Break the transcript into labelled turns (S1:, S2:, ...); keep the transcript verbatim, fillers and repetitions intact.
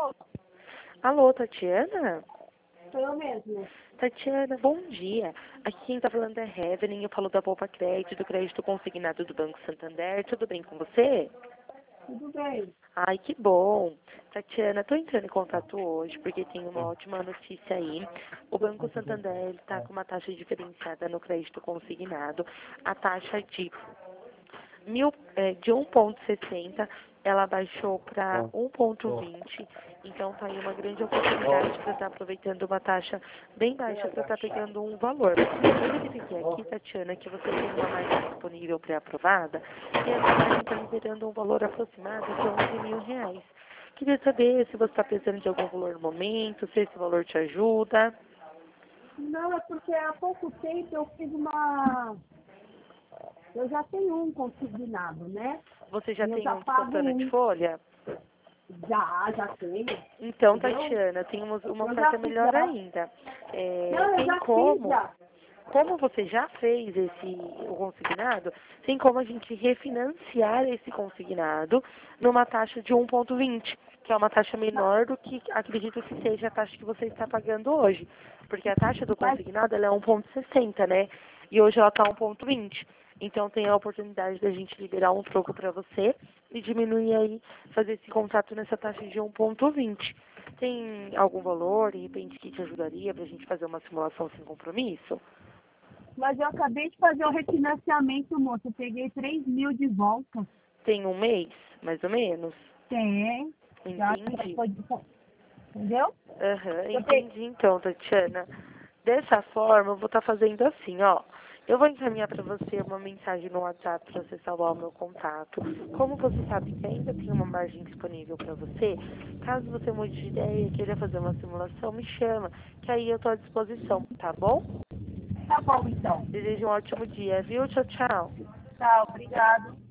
S1: Alô, Tatiana?
S2: Sou eu mesmo.
S1: Tatiana, bom dia. Aqui quem tá falando é Evelyn, eu falo da Poupa Crédito, do crédito consignado do Banco Santander. Tudo bem com você?
S2: Tudo bem.
S1: Ai, que bom. Tatiana, tô entrando em contato hoje porque tem uma ótima notícia aí. O Banco Santander está com uma taxa diferenciada no crédito consignado. A taxa de mil, é, de um ponto sessenta, ela baixou para um ponto vinte, então tá aí uma grande oportunidade para estar aproveitando uma taxa bem baixa para estar pegando um valor. Eu verifiquei aqui, Tatiana, que você tem uma margem disponível pré-aprovada e essa margem está liberando um valor aproximado de onze mil reais. Queria saber se você está precisando de algum valor no momento, se esse valor te ajuda.
S2: Não, é porque há pouco tempo eu fiz uma... Eu já tenho um consignado, né?
S1: Você já
S2: E eu
S1: tem
S2: já
S1: um
S2: pago
S1: Santana de
S2: um.
S1: folha?
S2: Já, já tenho.
S1: Então,
S2: Entendeu?
S1: Tatiana, temos uma
S2: Eu já
S1: oferta
S2: fiz
S1: melhor
S2: já.
S1: ainda. É,
S2: Não, eu
S1: tem
S2: já fiz
S1: como,
S2: já.
S1: como você já fez esse o consignado, tem como a gente refinanciar esse consignado numa taxa de um ponto vinte, que é uma taxa menor do que acredito que seja a taxa que você está pagando hoje. Porque a taxa do
S2: Mas,
S1: consignado ela é um ponto sessenta, né? E hoje ela está um ponto vinte. Então tem a oportunidade da gente liberar um troco para você e diminuir aí, fazer esse contrato nessa taxa de um ponto vinte. Tem algum valor, de repente, que te ajudaria para a gente fazer uma simulação sem compromisso?
S2: mas eu acabei de fazer o refinanciamento, moço. Eu peguei três mil de volta.
S1: Tem um mês, mais ou menos?
S2: Tem. Já, já
S1: Entendi.
S2: foi. Entendeu?
S1: Aham,
S2: Eu peguei.
S1: entendi então, Tatiana. Dessa forma, eu vou estar fazendo assim, ó. Eu vou encaminhar para você uma mensagem no WhatsApp para você salvar o meu contato. Como você sabe que ainda tem uma margem disponível para você, caso você mude de ideia e queira fazer uma simulação, me chama, que aí eu estou à disposição, tá bom?
S2: Tá bom, então.
S1: Desejo um ótimo dia, viu? Tchau, tchau.
S2: Tá, obrigado.